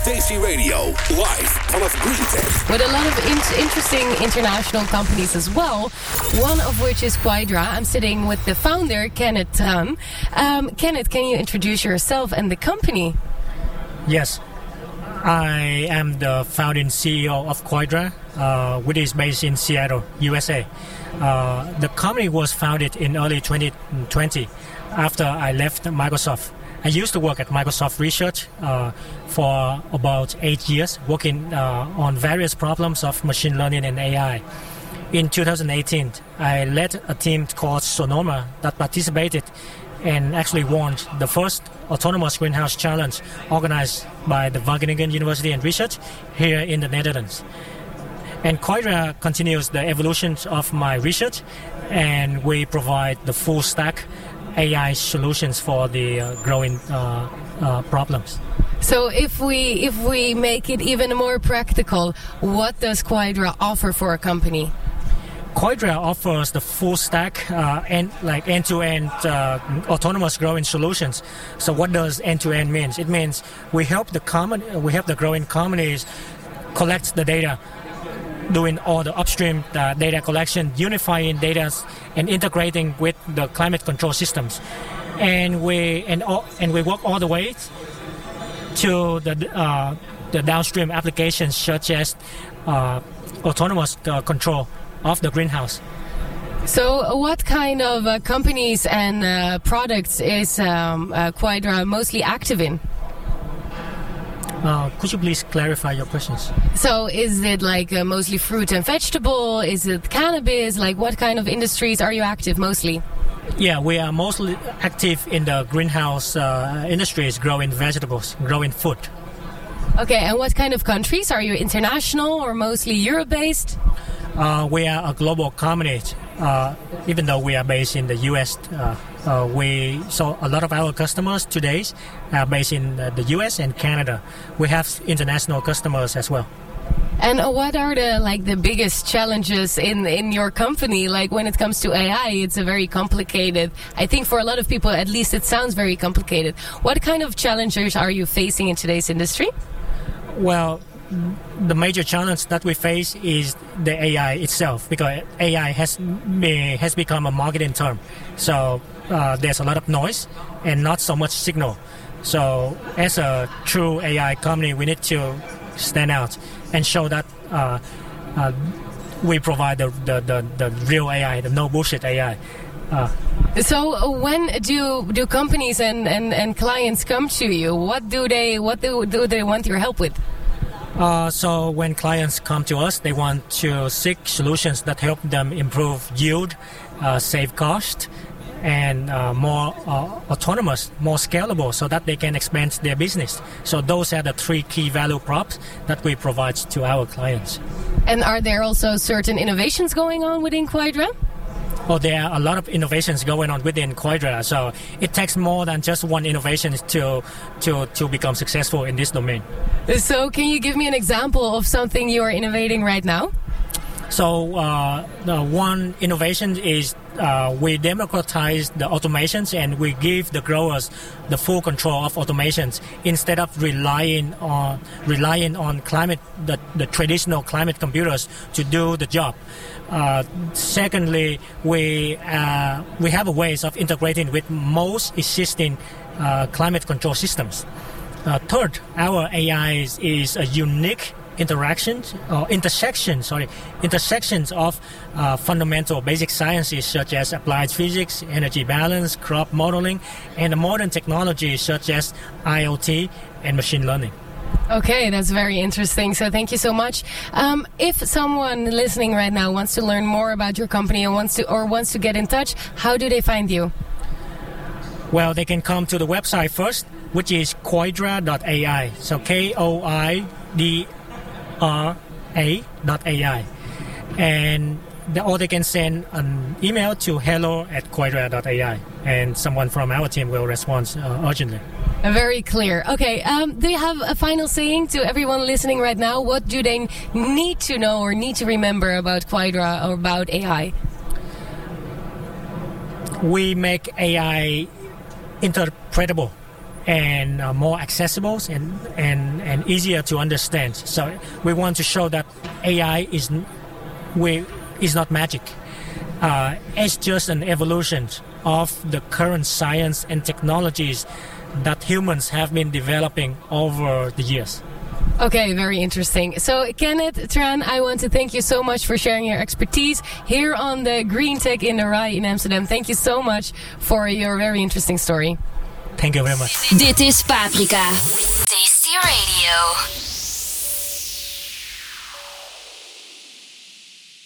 Tasty Radio, live vanaf GreenTech. With a lot of interesting international companies as well, one of which is Quaidra. I'm sitting with the founder, Kenneth Tran. Kenneth, can you introduce yourself and the company? Yes, I am the founding CEO of Quaidra, which is based in Seattle, USA. The company was founded in early 2020 after I left Microsoft. I used to work at Microsoft Research for about 8 years, working on various problems of machine learning and AI. In 2018, I led a team called Sonoma that participated and actually won the first autonomous greenhouse challenge organized by the Wageningen University and Research here in the Netherlands. And Quaidra continues the evolution of my research, and we provide the full stack AI solutions for the growing problems. So if we make it even more practical, what does Quaidra offer for a company? Quaidra offers the full stack end-to-end autonomous growing solutions. So what does end-to-end mean? It means we help the growing companies collect the data, doing all the upstream data collection, unifying data, and integrating with the climate control systems. And we work all the way to the downstream applications such as autonomous control of the greenhouse. So what kind of companies and products is Quaidra mostly active in? Could you please clarify your questions? So is it like mostly fruit and vegetable? Is it cannabis? Like what kind of industries are you active mostly? Yeah, we are mostly active in the greenhouse industries, growing vegetables, growing food. Okay, and what kind of countries? Are you international or mostly Europe-based? We are a global company. Even though we are based in the US, so a lot of our customers today are based in the US and Canada. We have international customers as well. And what are the biggest challenges in your company? Like when it comes to AI, it's a very complicated. I think for a lot of people, at least, it sounds very complicated. What kind of challenges are you facing in today's industry? Well, the major challenge that we face is the AI itself, because AI has become a marketing term. So there's a lot of noise and not so much signal. So as a true AI company, we need to stand out and show that we provide the real AI, the no bullshit AI. So when do companies and clients come to you? What do they want your help with? So when clients come to us, they want to seek solutions that help them improve yield, save cost, and more autonomous, more scalable, so that they can expand their business. So those are the three key value props that we provide to our clients. And are there also certain innovations going on within Quaidra? Well, there are a lot of innovations going on within Quaidra, so it takes more than just one innovation to become successful in this domain. So can you give me an example of something you are innovating right now? So the one innovation is we democratize the automations, and we give the growers the full control of automations instead of relying on the traditional climate computers to do the job. Secondly, we have ways of integrating with most existing climate control systems. Third, our AI is a unique intersections of fundamental basic sciences such as applied physics, energy balance, crop modeling, and modern technologies such as IoT and machine learning. Okay, that's very interesting. So thank you so much. If someone listening right now wants to learn more about your company and wants to get in touch, how do they find you? Well, they can come to the website first, which is Quaidra.ai. So KOIDRA.ai. Or they can send an email to hello@Quaidra.ai, and someone from our team will respond urgently. Very clear. Okay, do you have a final saying to everyone listening right now? What do they need to know or need to remember about Quaidra or about AI? We make AI interpretable and more accessible and easier to understand. So we want to show that AI is not magic. It's just an evolution of the current science and technologies that humans have been developing over the years. Okay, very interesting. So, Kenneth Tran, I want to thank you so much for sharing your expertise here on the Green Tech in the RAI in Amsterdam. Thank you so much for your very interesting story. Thank you very much. Dit is Paprika. Tasty Radio.